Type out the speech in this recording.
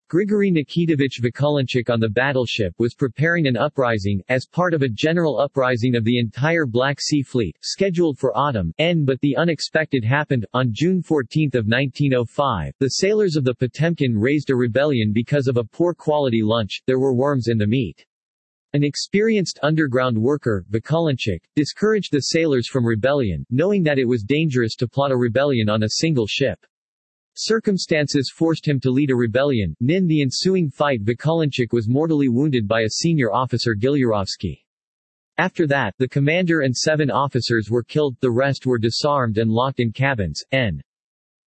Grigory Nikitovich Vikulinchik on the battleship was preparing an uprising, as part of a general uprising of the entire Black Sea Fleet, scheduled for autumn, but the unexpected happened. On June 14 of 1905, the sailors of the Potemkin raised a rebellion because of a poor quality lunch. There were worms in the meat. An experienced underground worker, Vikulinchik, discouraged the sailors from rebellion, knowing that it was dangerous to plot a rebellion on a single ship. Circumstances forced him to lead a rebellion. In the ensuing fight, Vikulinchik was mortally wounded by a senior officer, Gilyurovsky. After that, the commander and 7 officers were killed, the rest were disarmed and locked in cabins.